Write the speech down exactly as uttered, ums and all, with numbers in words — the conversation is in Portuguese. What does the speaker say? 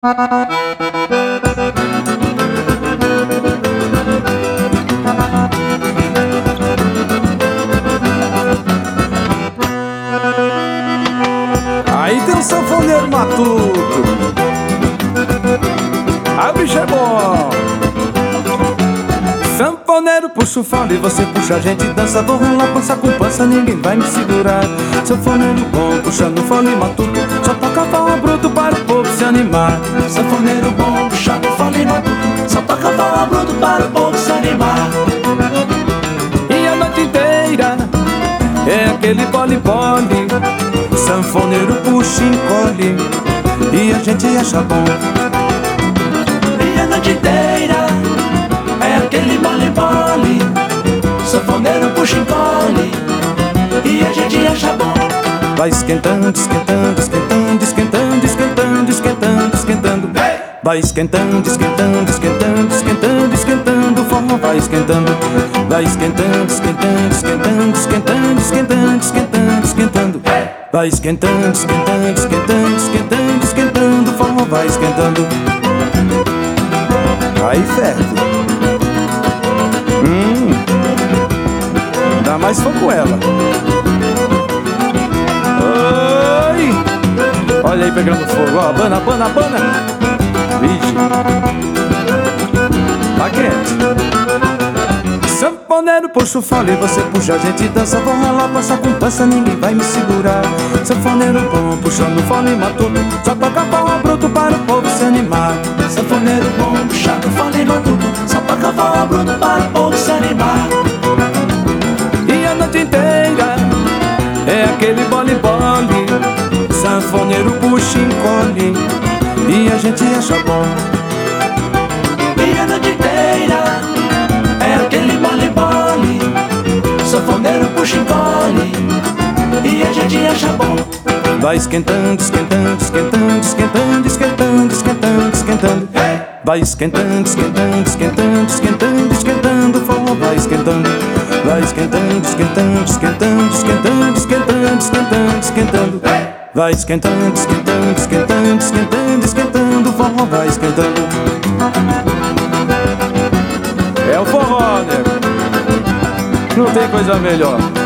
Aí tem um sanfoneiro matuto. Ah, bicho é bom. Sanfoneiro puxa o fole, você puxa, a gente dança. Vou rolar pança com pança, ninguém vai me segurar. Sanfoneiro bom, puxando o fole matuto, só toca forró bruto para o povo se animar. Sanfoneiro bom, puxando o fole matuto, só toca forró bruto para o povo se animar. E a noite inteira é aquele pole-pole. Sanfoneiro puxa e encolhe, e a gente acha bom. E a noite inteira é aquele mole-mole. Sanfoneiro puxa e encolhe, e a gente acha bom. Vai esquentando, esquentando, esquentando, esquentando, esquentando, esquentando, esquentando. Vai esquentando, esquentando, esquentando, esquentando, esquentando. O forró vai esquentando. Vai esquentando, esquentando, esquentando, esquentando, esquentando, esquentando, esquentando. Vai esquentando, esquentando, esquentando, esquentando, esquentando. O forró vai esquentando. Aí, ferro. Hum, dá mais fogo com ela. Oi! Olha aí pegando fogo, ó, abana, abana, abana. Vixe, tá quente. Sanfoneiro puxa o fole, você puxa, a gente dança. Vou rolar pança com pança, ninguém vai me segurar. Sanfoneiro bom, puxando o fole matuto, só toca forró bruto para o povo se animar. Sanfoneiro bom, puxando o fole matuto, só toca forró bruto para o povo se animar. E a noite inteira é aquele bole-bole. Sanfoneiro puxa e encolhe, e a gente acha bom. E a noite inteira é aquele mole-mole. Sanfoneiro puxa e encolhe, e a gente acha bom. Vai esquentando, esquentando, esquentando, esquentando, esquentando, esquentando, esquentando. Vai esquentando, esquentando, esquentando, esquentando, esquentando. O forró vai esquentando. Vai esquentando, esquentando, esquentando, esquentando, esquentando, esquentando, esquentando. Vai esquentando, esquentando, esquentando, esquentando, esquentando. O forró vai esquentando. É o forró, né? Não tem coisa melhor.